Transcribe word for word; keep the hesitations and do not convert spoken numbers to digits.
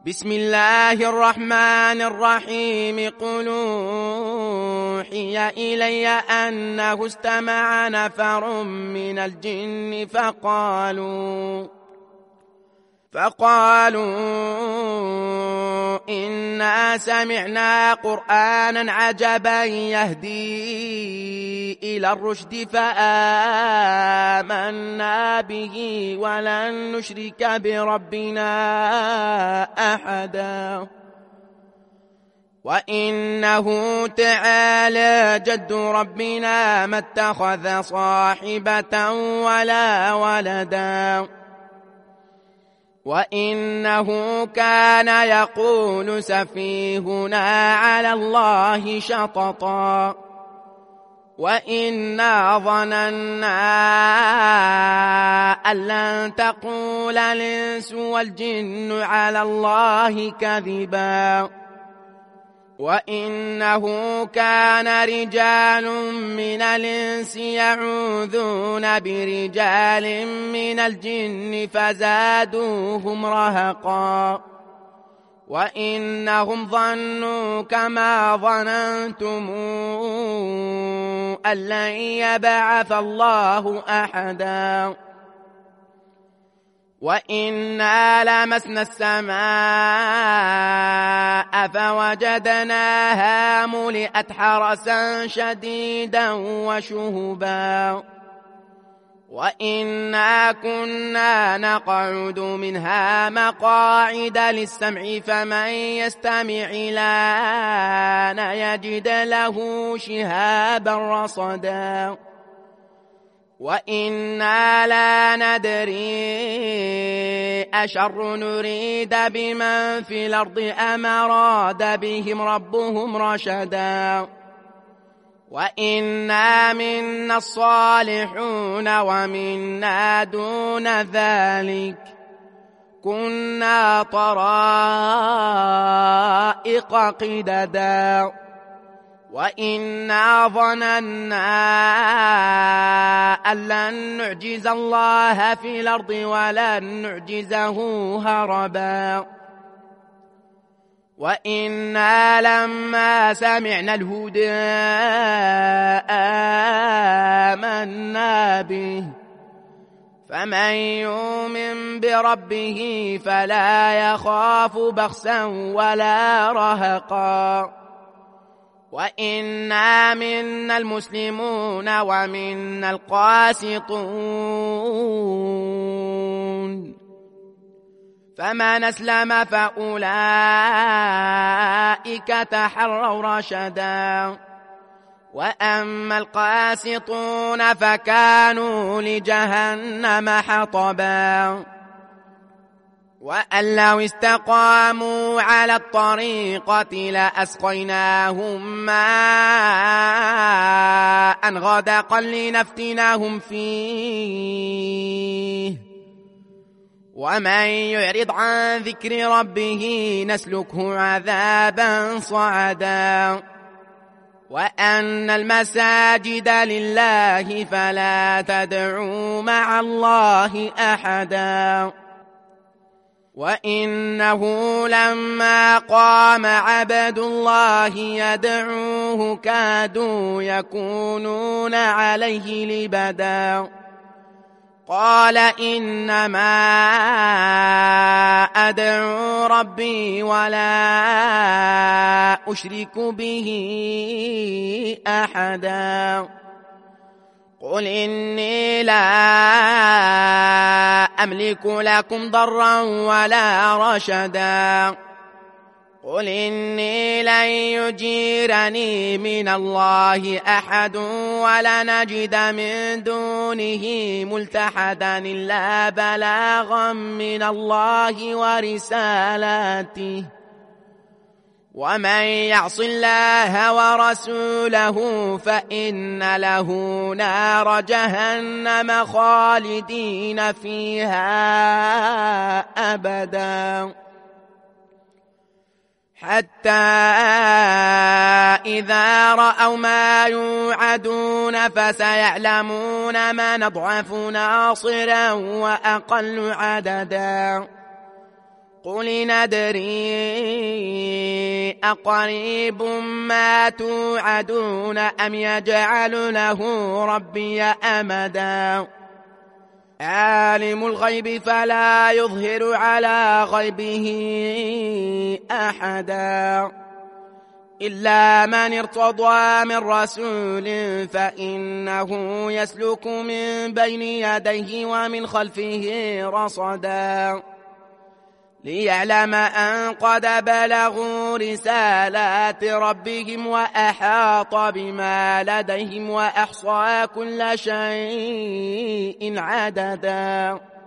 بسم الله الرحمن الرحيم. قل أوحي إلي أنه استمع نفر من الجن فقالوا فقالوا إنا سمعنا قرآنا عجبا يهدي إلى الرشد فآمنا به ولن نشرك بربنا أحدا وإنه تعالى جد ربنا ما اتخذ صاحبة ولا ولدا وإنه كان يقول سفيهنا على الله شططا وإنا ظننا أن لن تقول الإنس والجن على الله كذبا وإنه كان رجال من الإنس يعوذون برجال من الجن فزادوهم رهقا وإنهم ظنوا كما ظننتم أن لن يبعث الله أحدا وإنا لمسنا السماء فوجدناها ملئت حرسا شديدا وشهبا وإنا كنا نقعد منها مقاعد للسمع فمن يستمع الآن يجد له شهابا رصدا وإنا لا ندري أشر نريد بمن في الأرض أم أراد بهم ربهم رشدا وإنا منا الصالحون ومنا دون ذلك كنا طرائق قددا وإنا ظننا أن لن نعجز الله في الأرض ولن نعجزه هربا وإنا لما سمعنا الهدى آمنا به فمن يؤمن بربه فلا يخاف بخسا ولا رهقا وإنا منا المسلمون ومنا القاسطون فمن أسلم فأولئك تحروا رشدا وأما القاسطون فكانوا لجهنم حطبا وأن لو استقاموا على الطريقة لأسقيناهم ماء غدقا لنفتناهم فيه ومن يعرض عن ذكر ربه نسلكه عذابا صعدا وأن المساجد لله فلا تدعوا مع الله أحدا وإنه لما قام عبد الله يدعوه كادوا يكونون عليه لبدا قال إنما أدعو ربي ولا أشرك به أحدا قل إني لا أملك لكم ضرا ولا رشدا قل إني لن يجيرني من الله أحد ولا نجد من دونه ملتحدا إلا بلاغا من الله ورسالاته ومن يعص الله ورسوله فإن له نار جهنم خالدين فيها أبدا حتى إذا رأوا ما يوعدون فسيعلمون من أضعف ناصرا وأقل عددا قل ندري أقريب ما توعدون أم يجعل له ربي أمدا عالم الغيب فلا يظهر على غيبه أحدا إلا من ارتضى من رسول فإنه يسلك من بين يديه ومن خلفه رصدا ليعلم أن قد بلغوا رسالات ربهم وأحاط بما لديهم وأحصى كل شيء عددا